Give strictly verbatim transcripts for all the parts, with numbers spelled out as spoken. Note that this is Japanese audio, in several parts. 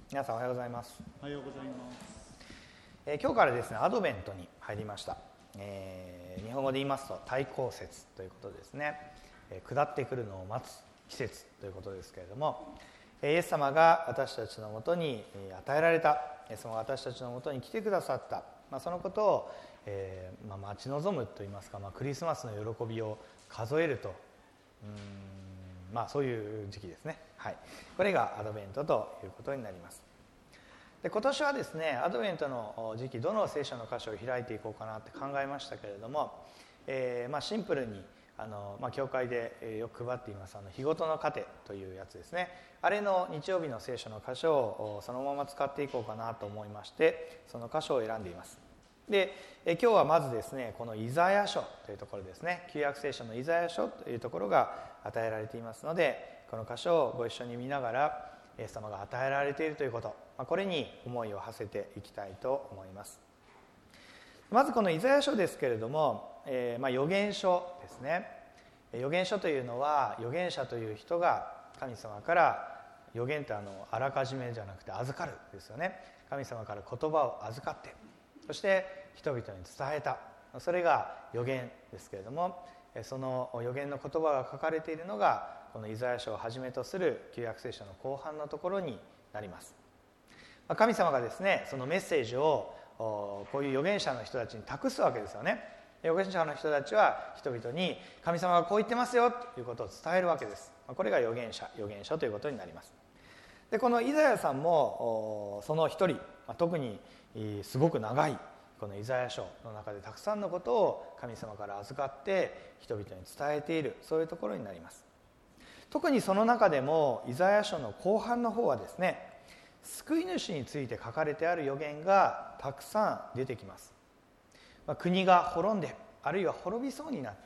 皆さんおはようございます。 おはようございます。 えー、今日からですねアドベントに入りました。えー、日本語で言いますと対抗節ということですね、えー、下ってくるのを待つ季節ということですけれども、イエス様が私たちのもとに与えられた、イエス様が私たちのもとに来てくださった、まあ、そのことを、えーまあ、待ち望むといいますか、まあ、クリスマスの喜びを数えると、うーんまあそういう時期ですね。はい、これがアドベントということになります。で今年はですねアドベントの時期どの聖書の箇所を開いていこうかなって考えましたけれども、えーまあ、シンプルにあの、まあ、教会でよく配っていますあの日ごとの糧というやつですね、あれの日曜日の聖書の箇所をそのまま使っていこうかなと思いまして、その箇所を選んでいます。でえ今日はまずですねこのイザヤ書というところですね、旧約聖書のイザヤ書というところが与えられていますので、この箇所をご一緒に見ながらイエス様が与えられているということ、まあ、これに思いを馳せていきたいと思います。まずこのイザヤ書ですけれども、えーまあ、預言書ですね。預言書というのは預言者という人が神様から預言ってあのあらかじめじゃなくて預かるですよね。神様から言葉を預かって、そして人々に伝えた、それが預言ですけれども、その預言の言葉が書かれているのがこのイザヤ書をはじめとする旧約聖書の後半のところになります。神様がですねそのメッセージをこういう預言者の人たちに託すわけですよね。預言者の人たちは人々に神様がこう言ってますよということを伝えるわけです。これが預言者預言書ということになります。でこのイザヤさんもその一人、特にすごく長いこのイザヤ書の中でたくさんのことを神様から預かって人々に伝えている、そういうところになります。特にその中でもイザヤ書の後半の方はですね、救い主について書かれてある預言がたくさん出てきます。まあ、国が滅んであるいは滅びそうになって、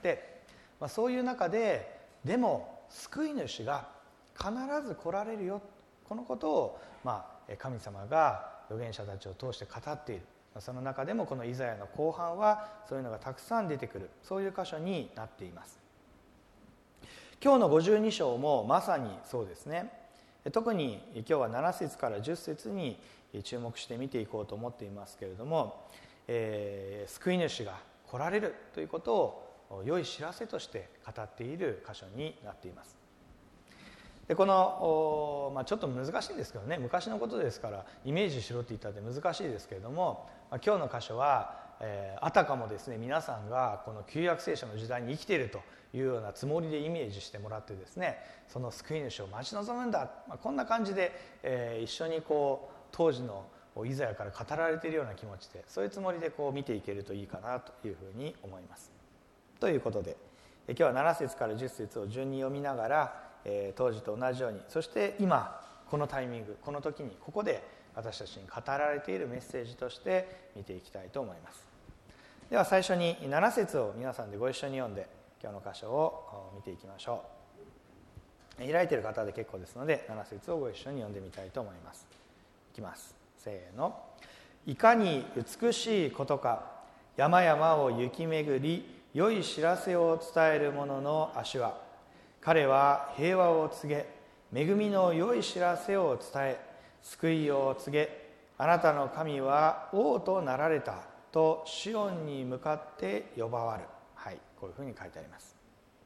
まあ、そういう中ででも救い主が必ず来られるよ、このことを、まあ、神様が預言者たちを通して語っている。その中でもこのイザヤの後半はそういうのがたくさん出てくる、そういう箇所になっています。今日のごじゅうに章もまさにそうですね。特に今日はなな節からじゅっ節に注目して見ていこうと思っていますけれども、えー、救い主が来られるということを良い知らせとして語っている箇所になっています。でこの、まあ、ちょっと難しいんですけどね、昔のことですからイメージしろって言ったって難しいですけれども、まあ、今日の箇所は、えー、あたかもですね皆さんがこの旧約聖書の時代に生きているというようなつもりでイメージしてもらってですね、その救い主を待ち望むんだ、まあ、こんな感じで、えー、一緒にこう当時のイザヤから語られているような気持ちで、そういうつもりでこう見ていけるといいかなというふうに思います。ということで今日はなな節からじゅっ節を順に読みながら、えー、当時と同じように、そして今このタイミングこの時にここで私たちに語られているメッセージとして見ていきたいと思います。では最初になな節を皆さんでご一緒に読んで今日の箇所を見ていきましょう。開いている方で結構ですのでなな節をご一緒に読んでみたいと思います。いきます。せーの。いかに美しいことか、山々を行き巡り良い知らせを伝える者の足は、彼は平和を告げ恵みの良い知らせを伝え救いを告げ、あなたの神は王となられたとシオンに向かって呼ばわる。はい、こういうふうに書いてあります。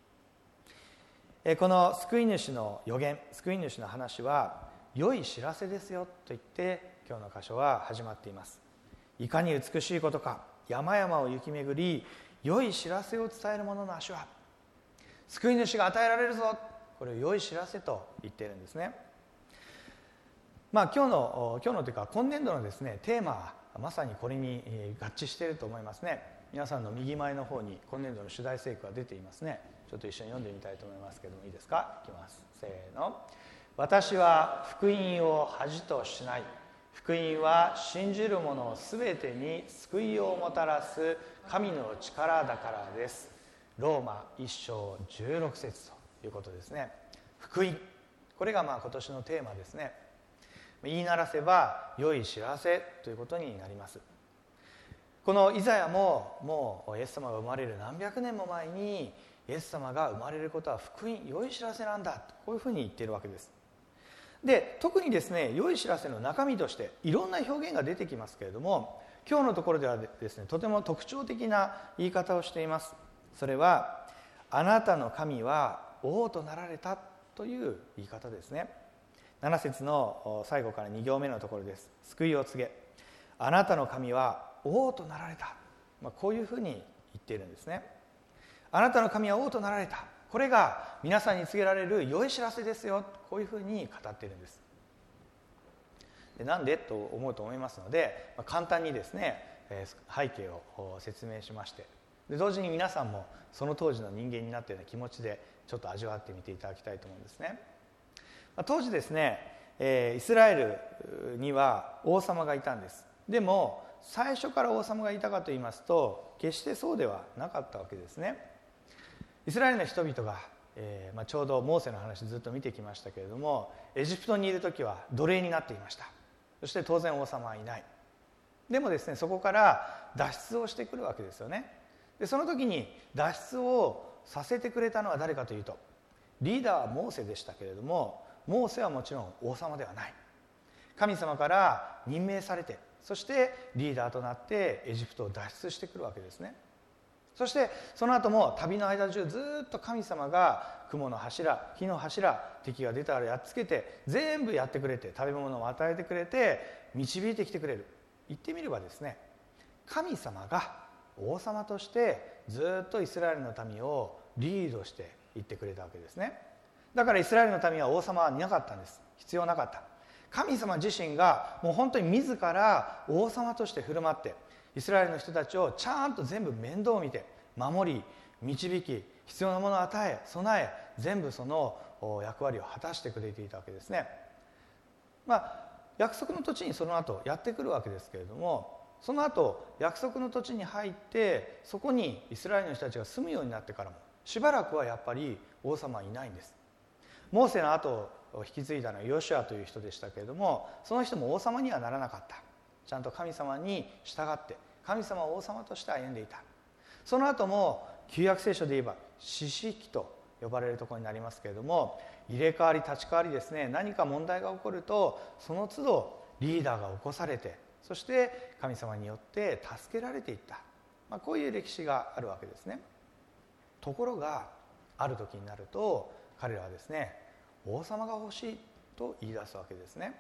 この救い主の預言、救い主の話は良い知らせですよと言って今日の箇所は始まっています。いかに美しいことか、山々を行き巡り良い知らせを伝える者の足は、救い主が与えられるぞ、これを良い知らせと言っているんですね。まあ今日の今日のというか今年度のですねテーマはまさにこれに合致していると思いますね。皆さんの右前の方に今年度の主題聖句が出ていますね。ちょっと一緒に読んでみたいと思いますけどもいいですか。いきます。せーの。私は福音を恥としない。福音は信じる者すべてに救いをもたらす神の力だからです。ローマいっ章じゅうろく節ということですね。福音、これがまあ今年のテーマですね。言いならせば良い知らせということになります。このイザヤももうイエス様が生まれる何百年も前にイエス様が生まれることは福音、良い知らせなんだとこういうふうに言っているわけです。 で特にですね良い知らせの中身としていろんな表現が出てきますけれども、今日のところではですねとても特徴的な言い方をしています。それはあなたの神は王となられたという言い方ですね。なな節の最後からに行目のところです。救いを告げ、あなたの神は王となられた、まあ、こういうふうに言っているんですね。あなたの神は王となられた、これが皆さんに告げられる良い知らせですよ、こういうふうに語っているんです。でなんでと思うと思いますので、まあ、簡単にですね背景を説明しまして、で同時に皆さんもその当時の人間になったような気持ちでちょっと味わってみていただきたいと思うんですね。まあ、当時ですね、えー、イスラエルには王様がいたんです。でも最初から王様がいたかと言いますと決してそうではなかったわけですね。イスラエルの人々が、えーまあ、ちょうどモーセの話ずっと見てきましたけれども、エジプトにいる時は奴隷になっていました。そして当然王様はいない。でもですねそこから脱出をしてくるわけですよね。でその時に脱出をさせてくれたのは誰かというと、リーダーはモーセでしたけれども、モーセはもちろん王様ではない。神様から任命されて、そしてリーダーとなってエジプトを脱出してくるわけですね。そしてその後も旅の間中ずっと神様が雲の柱、火の柱、敵が出たらやっつけて全部やってくれて、食べ物を与えてくれて導いてきてくれる。言ってみればですね、神様が王様としてずっとイスラエルの民をリードしていってくれたわけですね。だからイスラエルの民は王様はいなかったんです。必要なかった。神様自身がもう本当に自ら王様として振る舞ってイスラエルの人たちをちゃんと全部面倒を見て守り導き、必要なものを与え備え、全部その役割を果たしてくれていたわけですね。まあ約束の土地にその後やってくるわけですけれども、その後約束の土地に入ってそこにイスラエルの人たちが住むようになってからもしばらくはやっぱり王様はいないんです。モーセの後を引き継いだのはヨシュアという人でしたけれども、その人も王様にはならなかった。ちゃんと神様に従って神様を王様として歩んでいた。その後も旧約聖書で言えば四式と呼ばれるところになりますけれども、入れ替わり立ち替わりですね、何か問題が起こるとその都度リーダーが起こされて、そして神様によって助けられていった、まあ、こういう歴史があるわけですね。ところがある時になると彼らはですね、王様が欲しいと言い出すわけですね。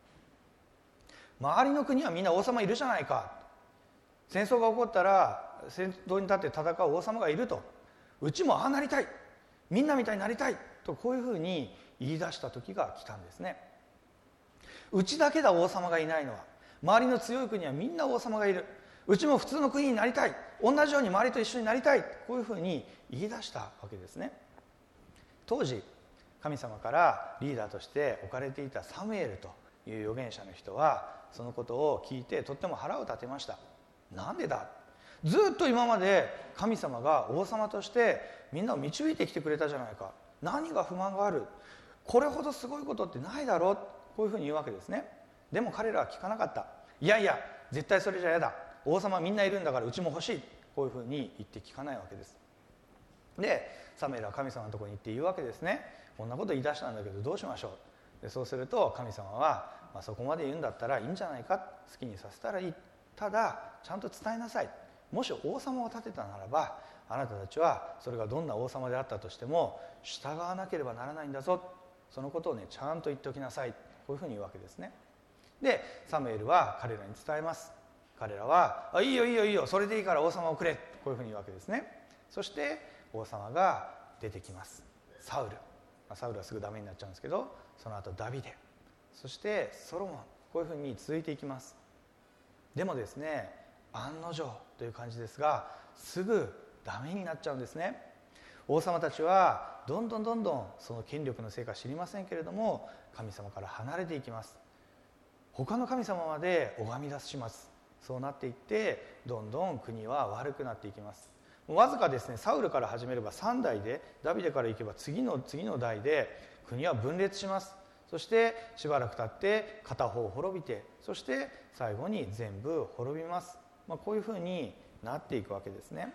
周りの国はみんな王様いるじゃないか、戦争が起こったら戦闘に立って戦う王様がいると、うちもああなりたい、みんなみたいになりたいと、こういうふうに言い出した時が来たんですね。うちだけだ王様がいないのは、周りの強い国はみんな王様がいる、うちも普通の国になりたい、同じように周りと一緒になりたい、こういうふうに言い出したわけですね。当時神様からリーダーとして置かれていたサムエルという預言者の人はそのことを聞いてとっても腹を立てました。なんでだ、ずっと今まで神様が王様としてみんなを導いてきてくれたじゃないか、何が不満がある、これほどすごいことってないだろう、こういうふうに言うわけですね。でも彼らは聞かなかった。いやいや絶対それじゃ嫌だ、王様みんないるんだからうちも欲しい、こういうふうに言って聞かないわけです。でサムエルは神様のところに行って言うわけですね。こんなこと言い出したんだけどどうしましょう。でそうすると神様は、まあ、そこまで言うんだったらいいんじゃないか、好きにさせたらいい、ただちゃんと伝えなさい、もし王様を立てたならばあなたたちはそれがどんな王様であったとしても従わなければならないんだぞ、そのことをねちゃんと言っておきなさい、こういうふうに言うわけですね。でサムエルは彼らに伝えます。彼らはあいいよいいよいいよ、それでいいから王様をくれ、こういうふうに言うわけですね。そして王様が出てきます。サウル、サウルはすぐダメになっちゃうんですけど、その後ダビデ、そしてソロモン、こういうふうに続いていきます。でもですね、案の定という感じですがすぐダメになっちゃうんですね。王様たちはどんどんどんどんその権力のせいか知りませんけれども神様から離れていきます。他の神様まで拝み出します。そうなっていってどんどん国は悪くなっていきます。わずかですね、サウルから始めればさん代で、ダビデからいけば次の次の代で国は分裂します。そしてしばらく経って片方滅びて、そして最後に全部滅びます。まあ、こういうふうになっていくわけですね。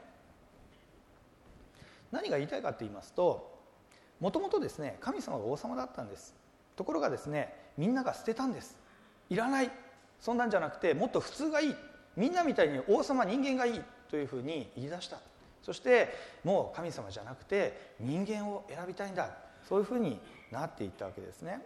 何が言いたいかと言いますと、もともとですね神様が王様だったんです。 ところがですね、みんなが捨てたんです。いらない、そんなんじゃなくてもっと普通がいい、みんなみたいに王様人間がいいというふうに言い出した。そしてもう神様じゃなくて人間を選びたいんだ、そういうふうになっていったわけですね。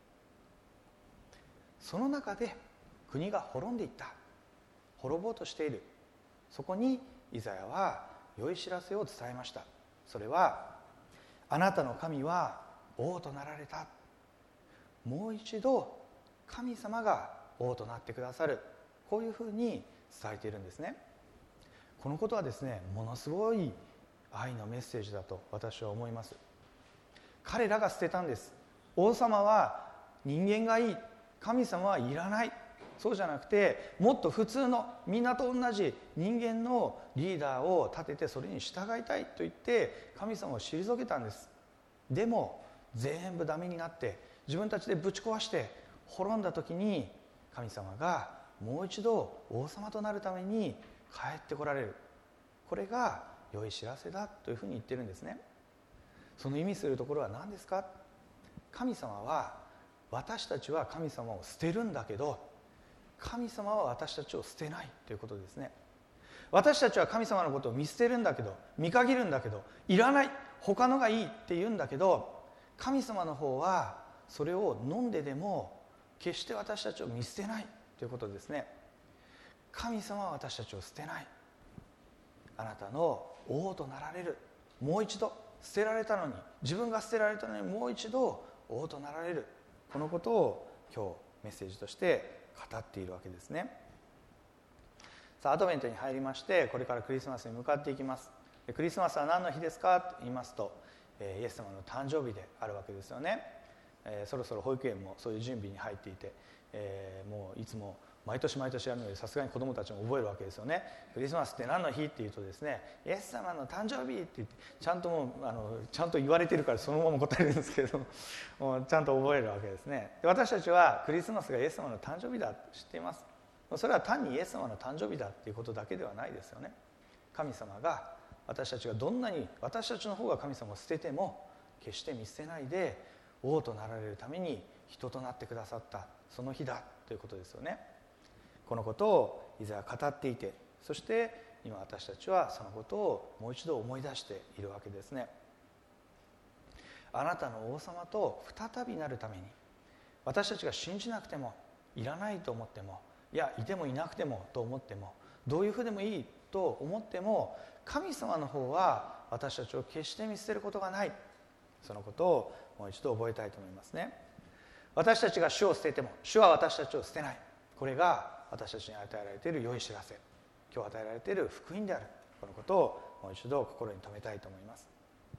その中で国が滅んでいった、滅ぼうとしている、そこにイザヤは良い知らせを伝えました。それは、あなたの神は王となられた、もう一度神様が王となってくださる、こういうふうに伝えているんですね。このことはですね、ものすごい愛のメッセージだと私は思います。彼らが捨てたんです。王様は人間がいい、神様はいらない、そうじゃなくてもっと普通のみんなと同じ人間のリーダーを立ててそれに従いたいと言って神様を退けたんです。でも全部ダメになって自分たちでぶち壊して滅んだ時に、神様がもう一度王様となるために帰ってこられる、これが良い知らせだというふうに言ってるんですね。その意味するところは何ですか。神様は、私たちは神様を捨てるんだけど神様は私たちを捨てないということですね。私たちは神様のことを見捨てるんだけど、見限るんだけど、いらない、他のがいいって言うんだけど、神様の方はそれを飲んででも決して私たちを見捨てないということですね。神様は私たちを捨てない、あなたの王となられる、もう一度捨てられたのに、自分が捨てられたのにもう一度王となられる、このことを今日メッセージとして語っているわけですね。さあ、アドベントに入りまして、これからクリスマスに向かっていきます。クリスマスは何の日ですかと言いますと、イエス様の誕生日であるわけですよね。そろそろ保育園もそういう準備に入っていて、もういつも毎年毎年やるので、さすがに子どもたちも覚えるわけですよね。クリスマスって何の日って言うとですね、イエス様の誕生日って言って、ちゃんともうあのちゃんと言われてるからそのまま答えるんですけれども、もうちゃんと覚えるわけですね。で、私たちはクリスマスがイエス様の誕生日だと知っています。それは単にイエス様の誕生日だっていうことだけではないですよね。神様が、私たちがどんなに私たちの方が神様を捨てても決して見捨てないで王となられるために人となってくださった、その日だということですよね。このことをイザヤは語っていて、そして今私たちはそのことをもう一度思い出しているわけですね。あなたの王様と再びなるために、私たちが信じなくても、いらないと思っても、いやいてもいなくてもと思っても、どういうふうでもいいと思っても、神様の方は私たちを決して見捨てることがない、そのことをもう一度覚えたいと思いますね。私たちが主を捨てても主は私たちを捨てない、これが私たちに与えられている良い知らせ、今日与えられている福音である、このことをもう一度心に留めたいと思います。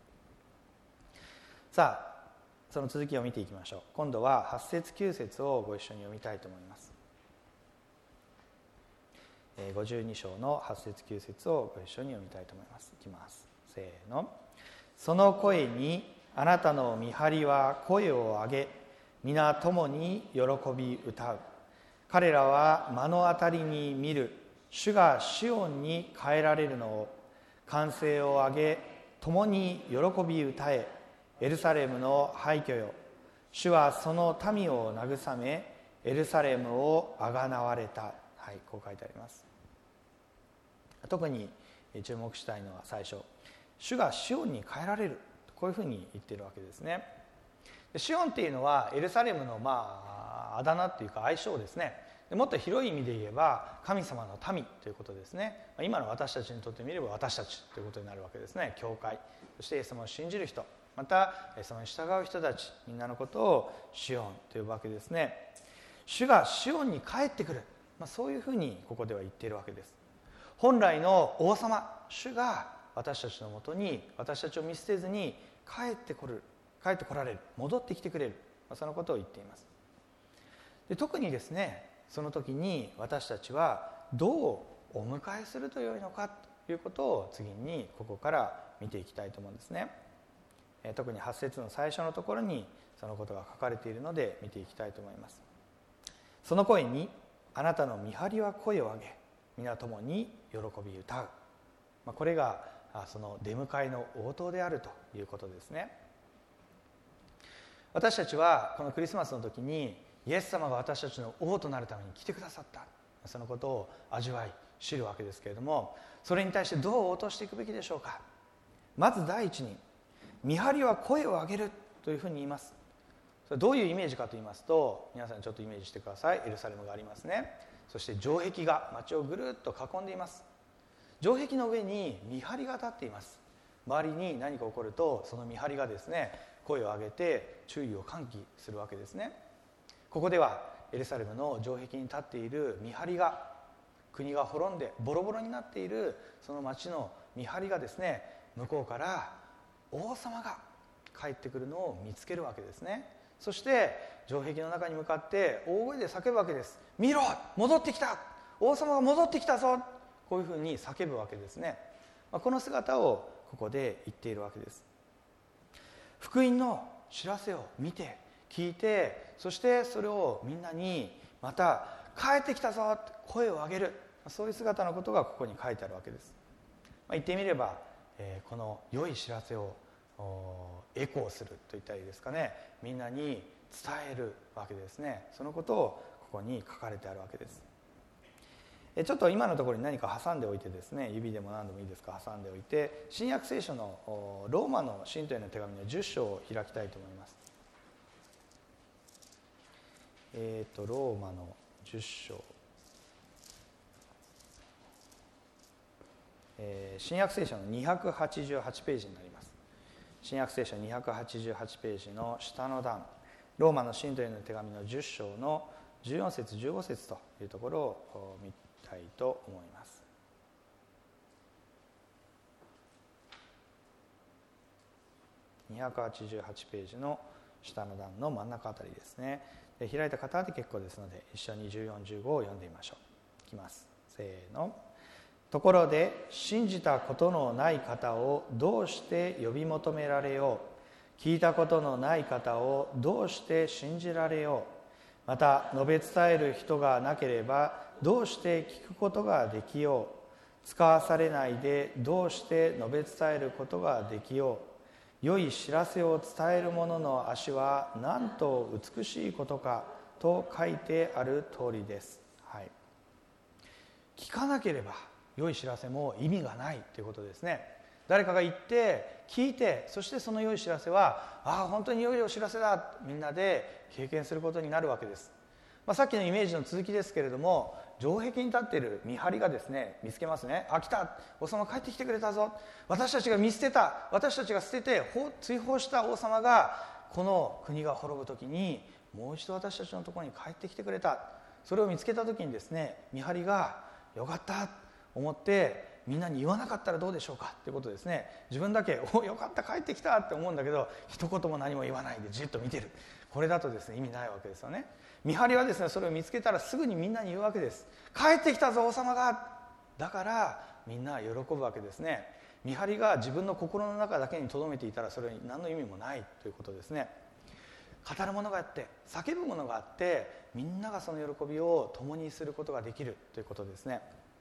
さあ、その続きを見ていきましょう。今度ははち節きゅう節をご一緒に読みたいと思います。ごじゅうに章のはち節きゅう節をご一緒に読みたいと思います。いきます。せーの。その声にあなたの見張りは声を上げ、皆共に喜び歌う。彼らは目の当たりに見る主がシオンに変えられるのを、歓声を上げ共に喜び歌え。エルサレムの廃墟よ、主はその民を慰めエルサレムをあがなわれた。はい、こう書いてあります。特に注目したいのは最初、主がシオンに変えられる、こういうふうに言っているわけですね。シオンっていうのはエルサレムのまああだ名っていうか愛称ですね。もっと広い意味で言えば神様の民ということですね。今の私たちにとってみれば私たちということになるわけですね。教会、そしてイエス様を信じる人、またイエス様に従う人たち、みんなのことをシオンと呼ぶわけですね。主がシオンに帰ってくる、まあ、そういうふうにここでは言っているわけです。本来の王様、主が私たちのもとに、私たちを見捨てずに帰ってこる、帰ってこられる、戻ってきてくれる、まあ、そのことを言っています。で、特にですね、その時に私たちはどうお迎えするとよいのかということを次にここから見ていきたいと思うんですね。特にはち節の最初のところにそのことが書かれているので見ていきたいと思います。その声にあなたの見張りは声を上げ、皆共に喜び歌う、まあ、これがその出迎えの応答であるということですね。 私たちはこのクリスマスの時にイエス様が私たちの王となるために来てくださった、そのことを味わい知るわけですけれども、それに対してどう応答していくべきでしょうか。まず第一に、見張りは声を上げるというふうに言います。それどういうイメージかと言いますと、皆さんちょっとイメージしてください。エルサレムがありますね。そして城壁が町をぐるっと囲んでいます。城壁の上に見張りが立っています。周りに何か起こると、その見張りがですね、声を上げて注意を喚起するわけですね。ここではエルサレムの城壁に立っている見張りが、国が滅んでボロボロになっているその町の見張りがですね、向こうから王様が帰ってくるのを見つけるわけですね。そして城壁の中に向かって大声で叫ぶわけです。見ろ、戻ってきた、王様が戻ってきたぞ、こういうふうに叫ぶわけですね。この姿をここで言っているわけです。福音の知らせを見て聞いて、そしてそれをみんなにまた帰ってきたぞって声を上げる、そういう姿のことがここに書いてあるわけです。言ってみれば、えー、この良い知らせをエコーすると言ったらいいですかね、みんなに伝えるわけですね。そのことをここに書かれてあるわけです。ちょっと今のところに何か挟んでおいてですね、指でも何でもいいですか、挟んでおいて、新約聖書のローマの信徒への手紙のじゅっ章を開きたいと思います。えーとローマのじゅっ章、えー、新約聖書のにひゃくはちじゅうはちページになります。新約聖書にひゃくはちじゅうはちページの下の段、ローマの信徒への手紙のじゅっ章のじゅうよん節じゅうご節というところを見たいと思います。にひゃくはちじゅうはちページの下の段の真ん中あたりですね。開いた方で結構ですので、一緒にじゅうよん、じゅうごを読んでみましょう。いきます。せーの。ところで信じたことのない方をどうして呼び求められよう、聞いたことのない方をどうして信じられよう、また述べ伝える人がなければどうして聞くことができよう、使わされないでどうして述べ伝えることができよう、良い知らせを伝える者の足はなんと美しいことかと書いてある通りです。はい、聞かなければ良い知らせも意味がないということですね。誰かが言って聞いて、そしてその良い知らせは、ああ本当に良いお知らせだ、みんなで経験することになるわけです。まあ、さっきのイメージの続きですけれども、城壁に立っている見張りがですね、見つけますね。あ、来た、王様帰ってきてくれたぞ、私たちが見捨てた、私たちが捨てて追放した王様がこの国が滅ぶ時にもう一度私たちのところに帰ってきてくれた。それを見つけた時にですね、見張りがよかったと思ってみんなに言わなかったらどうでしょうかということですね。自分だけおよかった帰ってきたって思うんだけど、一言も何も言わないでじっと見てる。これだとですね、意味ないわけですよね。見張りはですね、それを見つけたらすぐにみんなに言うわけです。帰ってきたぞ王様が。だからみんな喜ぶわけですね。見張りが自分の心の中だけに留めていたら、それに何の意味もないということですね。語るものがあって、叫ぶものがあって、みんながその喜びを共にすることができるということですね。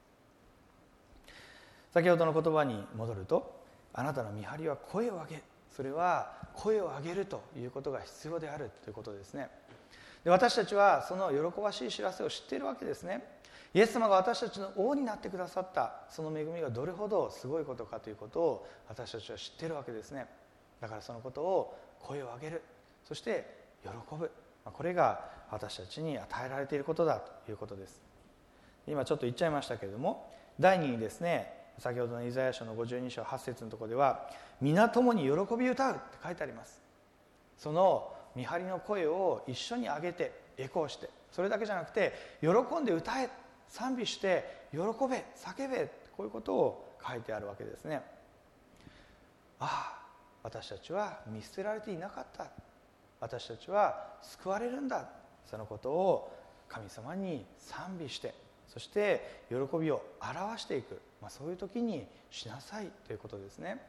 先ほどの言葉に戻ると、あなたの見張りは声を上げ、それは声を上げるということが必要であるということですね。で、私たちはその喜ばしい知らせを知っているわけですね。イエス様が私たちの王になってくださったその恵みがどれほどすごいことかということを私たちは知っているわけですね。だからそのことを声を上げる、そして喜ぶ、これが私たちに与えられていることだということです。今ちょっと言っちゃいましたけれども、第二にですね、先ほどのイザヤ書のごじゅうに章はち節のところでは、皆共に喜び歌うって書いてあります。その見張りの声を一緒に上げてエコーして、それだけじゃなくて喜んで歌え、賛美して喜べ、叫べ、こういうことを書いてあるわけですね。ああ、私たちは見捨てられていなかった、私たちは救われるんだ、そのことを神様に賛美して、そして喜びを表していく、まあ、そういう時にしなさいということですね。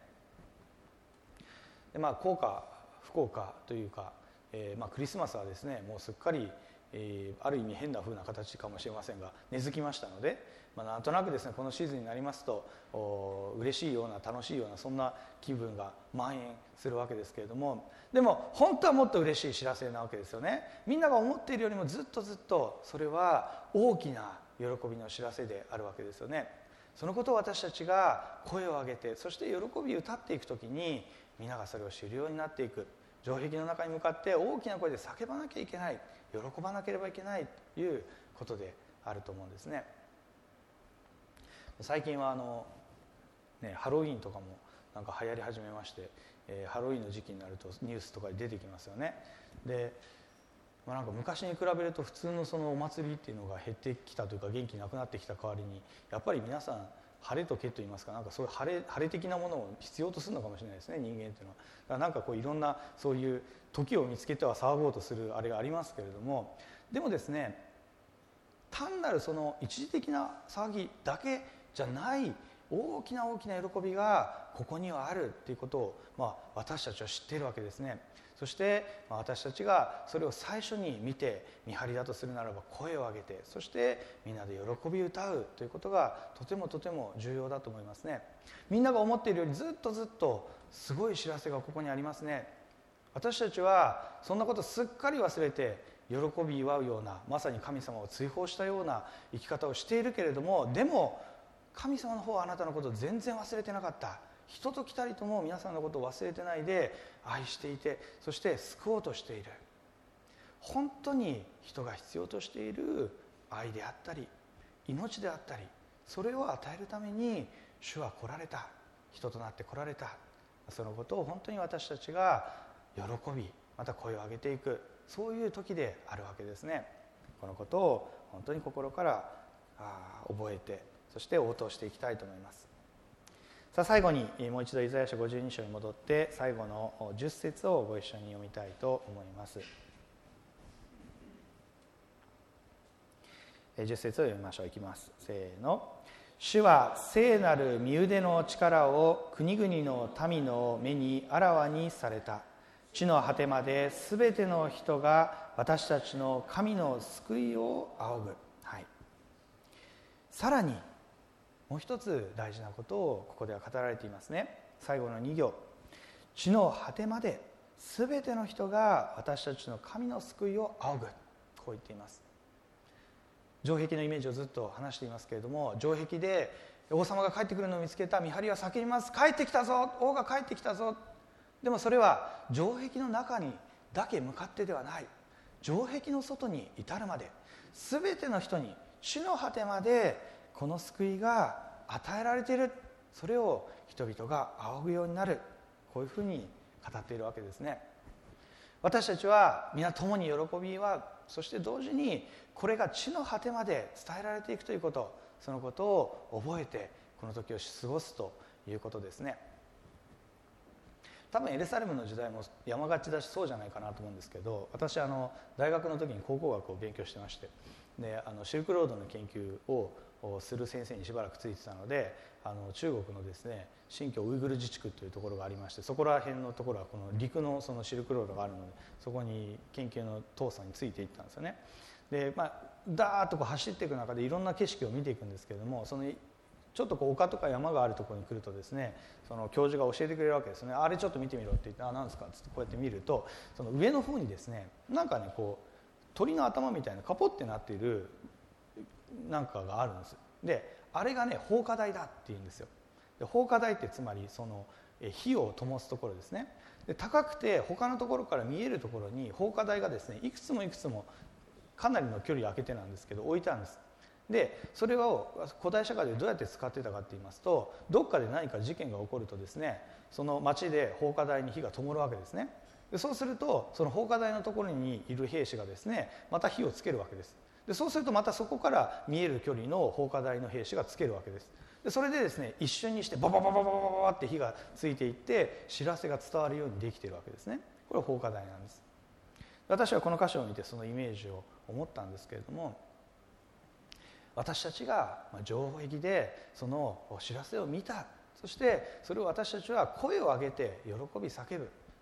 で、まあ、幸か不幸かというか、えーまあ、クリスマスはですね、もうすっかり、 えー、ある意味変な風な形かもしれませんが根付きましたので、まあ、なんとなくですねこのシーズンになりますと嬉しいような楽しいようなそんな気分が蔓延するわけですけれども、でも本当はもっと嬉しい知らせなわけですよね。みんなが思っているよりもずっとずっとそれは大きな喜びの知らせであるわけですよね。そのことを私たちが声を上げて、そして喜び歌っていくときにみんながそれを知るようになっていく。城壁の中に向かって大きな声で叫ばなきゃいけない、喜ばなければいけないということであると思うんですね。最近はあの、ね、ハロウィーンとかもなんか流行り始めまして、えー、ハロウィーンの時期になるとニュースとかに出てきますよね。で、まあ、なんか昔に比べると普通のそのお祭りっていうのが減ってきたというか元気なくなってきた代わりに、やっぱり皆さん晴れとけといいますか、なんかそういう晴れ、晴れ的なものを必要とするのかもしれないですね、人間っていうのは。だからなんかこういろんなそういう時を見つけては騒ごうとするあれがありますけれども、でもですね、単なるその一時的な騒ぎだけじゃない大きな大きな喜びがここにはあるということを、まあ、私たちは知っているわけですね。そして、まあ、私たちがそれを最初に見て見張りだとするならば声を上げて、そしてみんなで喜び歌うということがとてもとても重要だと思いますね。みんなが思っているよりずっとずっとすごい知らせがここにありますね。私たちはそんなことすっかり忘れて喜び祝うような、まさに神様を追放したような生き方をしているけれども、でも神様の方はあなたのことを全然忘れてなかった。人と来たりとも皆さんのことを忘れてないで愛していて、そして救おうとしている。本当に人が必要としている愛であったり命であったり、それを与えるために主は来られた、人となって来られた。そのことを本当に私たちが喜び、また声を上げていく、そういう時であるわけですね。このことを本当に心から覚えて、そして応答していきたいと思います。さあ最後にもう一度イザヤ書ごじゅうに章に戻って最後のじゅっ節をご一緒に読みたいと思います。じゅっ節を読みましょう。いきます。せーの。主は聖なる御腕の力を国々の民の目にあらわにされた。地の果てまですべての人が私たちの神の救いを仰ぐ。はい、さらにもう一つ大事なことをここでは語られていますね。最後のに行。地の果てまですべての人が私たちの神の救いを仰ぐ。こう言っています。城壁のイメージをずっと話していますけれども、城壁で王様が帰ってくるのを見つけた見張りは叫びます。帰ってきたぞ、王が帰ってきたぞ。でもそれは城壁の中にだけ向かってではない。城壁の外に至るまで全ての人に地の果てまでこの救いが与えられている。それを人々が仰ぐようになる。こういうふうに語っているわけですね。私たちは皆共に喜びは、そして同時にこれが地の果てまで伝えられていくということ、そのことを覚えてこの時を過ごすということですね。多分エルサレムの時代も山がちだしそうじゃないかなと思うんですけど、私あの大学の時に考古学を勉強してまして、であのシルクロードの研究をする先生にしばらくついてたので、あの中国のですね新疆ウイグル自治区というところがありまして、そこら辺のところはこの陸のそのシルクロードがあるので、そこに研究の調査についていったんですよね。で、まあ、ダーッとこう走っていく中でいろんな景色を見ていくんですけれども、そのちょっとこう丘とか山があるところに来るとですね、その教授が教えてくれるわけですね。あれちょっと見てみろって言って、あ、何ですかってこうやって見ると、その上の方にですね、なんかねこう鳥の頭みたいなカポってなっているなんかがあるんです。であれがね放火台だって言うんですよ。で放火台ってつまりその火を灯すところですね。で高くて他のところから見えるところに放火台がですねいくつもいくつもかなりの距離を空けてなんですけど置いてあるんです。でそれを古代社会でどうやって使ってたかって言いますと、どっかで何か事件が起こるとですね、その町で放火台に火が灯るわけですね。でそうするとその放火台のところにいる兵士がですねまた火をつけるわけです。でそうするとまたそこから見える距離の放火台の兵士がつけるわけです。でそれでですね一瞬にしてババババババババって火がついていって知らせが伝わるようにできているわけですね。これは放火台なんです。私はこの箇所を見てそのイメージを思ったんですけれども、私たちが城壁でその知らせを見た、そしてそれを私たちは声を上げて喜び叫ぶ。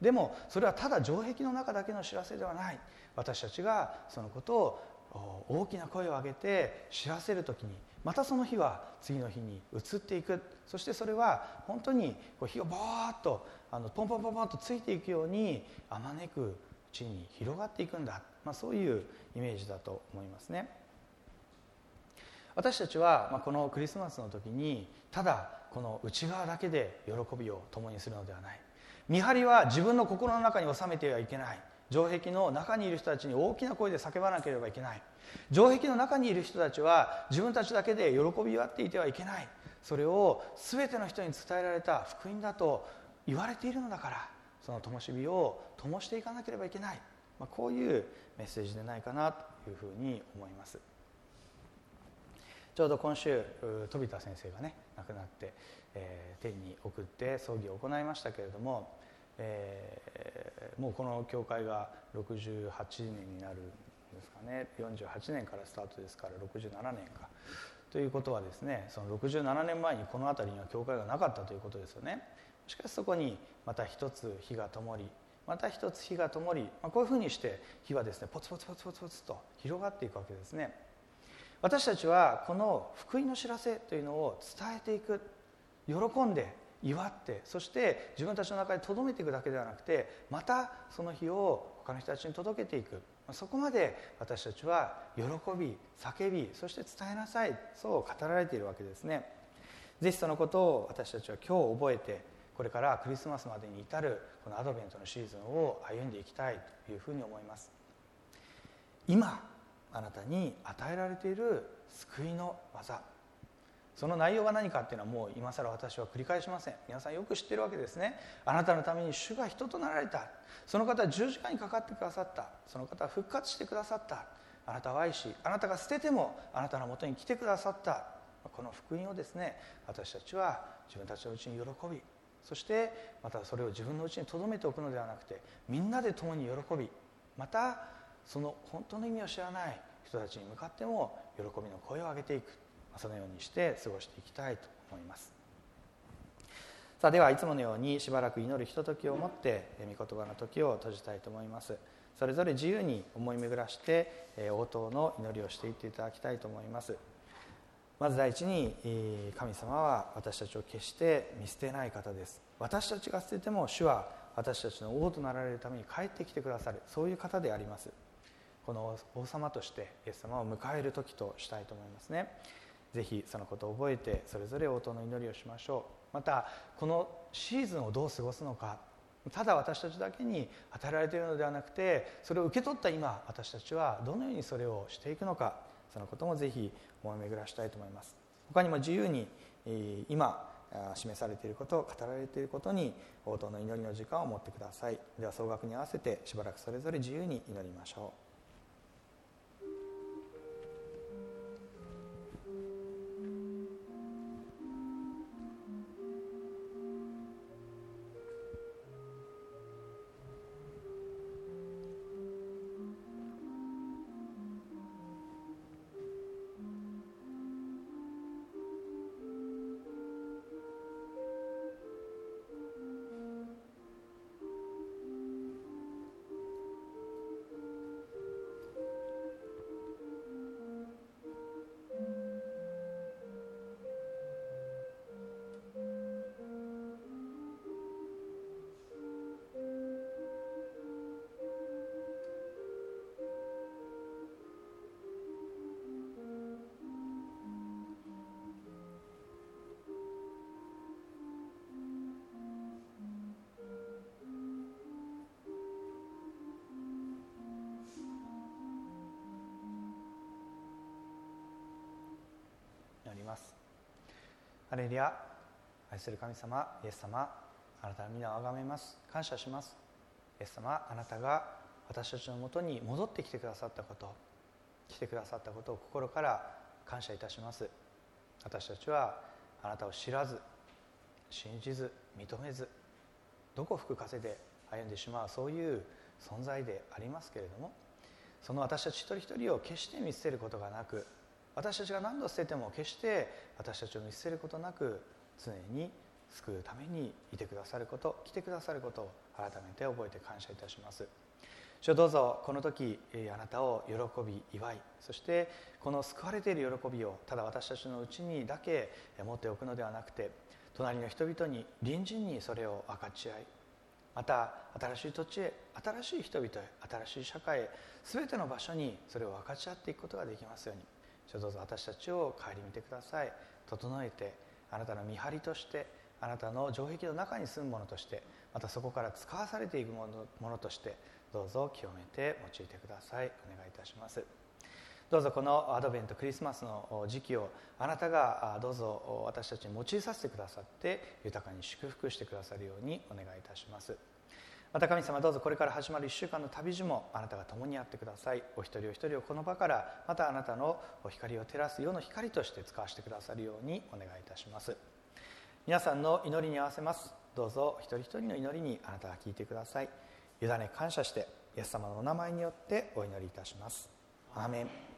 でもそれはただ城壁の中だけの知らせではない。私たちがそのことを大きな声を上げて知らせるときに、またその火は次の日に移っていく。そしてそれは本当に火がボーッとあのポンポンポンポンとついていくようにあまねくうちに広がっていくんだ、まあ、そういうイメージだと思いますね。私たちは、まあ、このクリスマスの時にただこの内側だけで喜びを共にするのではない。見張りは自分の心の中に収めてはいけない。城壁の中にいる人たちに大きな声で叫ばなければいけない。城壁の中にいる人たちは自分たちだけで喜び合っていてはいけない。それを全ての人に伝えられた福音だと言われているのだから、その灯火を灯していかなければいけない、まあ、こういうメッセージでないかなというふうに思います。ちょうど今週飛田先生がね亡くなって、えー、天に送って葬儀を行いましたけれども、えー、もうこの教会がろくじゅうはちねんになるんですかね。よんじゅうはちねんからスタートですからろくじゅうななねんかということはですね、そのろくじゅうななねんまえにこの辺りには教会がなかったということですよね。しかしそこにまた一つ火が灯り、また一つ火が灯り、まあ、こういうふうにして火はですねポツポツポツポツポツと広がっていくわけですね。私たちはこの福音の知らせというのを伝えていく、喜んで祝って、そして自分たちの中で留めていくだけではなくて、またその日を他の人たちに届けていく、そこまで私たちは喜び、叫び、そして伝えなさい、そう語られているわけですね。ぜひそのことを私たちは今日覚えて、これからクリスマスまでに至るこのアドベントのシーズンを歩んでいきたいというふうに思います。今あなたに与えられている救いの技、その内容が何かっていうのはもう今更私は繰り返しません。皆さんよく知っているわけですね。あなたのために主が人となられた、その方は十字架にかかってくださった、その方は復活してくださった、あなたを愛し、あなたが捨ててもあなたのもとに来てくださった、この福音をですね、私たちは自分たちのうちに喜び、そしてまたそれを自分のうちに留めておくのではなくて、みんなで共に喜び、またその本当の意味を知らない人たちに向かっても喜びの声を上げていく、そのようにして過ごしていきたいと思います。さあ、ではいつものようにしばらく祈るひとときをもって御言葉の時を閉じたいと思います。それぞれ自由に思い巡らして応答の祈りをしていっていただきたいと思います。まず第一に、神様は私たちを決して見捨てない方です。私たちが捨てても主は私たちの王となられるために帰ってきてくださる、そういう方であります。この王様としてイエス様を迎える時としたいと思いますね。ぜひそのことを覚えてそれぞれ応答の祈りをしましょう。またこのシーズンをどう過ごすのか、ただ私たちだけに与えられているのではなくて、それを受け取った今私たちはどのようにそれをしていくのか、そのこともぜひ思い巡らしたいと思います。他にも自由に今示されていること、語られていることに応答の祈りの時間を持ってください。では総額に合わせてしばらくそれぞれ自由に祈りましょう。ハレルヤ。愛する神様、イエス様、あなたの皆をあがめます。感謝します。イエス様、あなたが私たちのもとに戻ってきてくださったこと、来てくださったことを心から感謝いたします。私たちはあなたを知らず、信じず、認めず、どこ吹く風で歩んでしまう、そういう存在でありますけれども、その私たち一人一人を決して見捨てることがなく、私たちが何度捨てても決して私たちを見捨てることなく、常に救うためにいてくださること、来てくださることを改めて覚えて感謝いたします。主よ、どうぞこの時あなたを喜び祝い、そしてこの救われている喜びをただ私たちのうちにだけ持っておくのではなくて、隣の人々に、隣人にそれを分かち合い、また新しい土地へ、新しい人々へ、新しい社会へ、全ての場所にそれを分かち合っていくことができますように、主よ、どうぞ私たちを顧みてください。整えて、あなたの見張りとして、あなたの城壁の中に住む者として、またそこから使わされていくもの、ものとしてどうぞ清めて用いてください。お願いいたします。どうぞこのアドベントクリスマスの時期をあなたがどうぞ私たちに用いさせてくださって豊かに祝福してくださるようにお願いいたします。また神様、どうぞこれから始まるいっしゅうかんの旅路もあなたが共にあってください。お一人お一人をこの場からまたあなたの光を照らす世の光として使わせてくださるようにお願いいたします。皆さんの祈りに合わせます。どうぞ一人一人の祈りにあなたが聞いてください。委ね感謝してイエス様のお名前によってお祈りいたします。アーメン。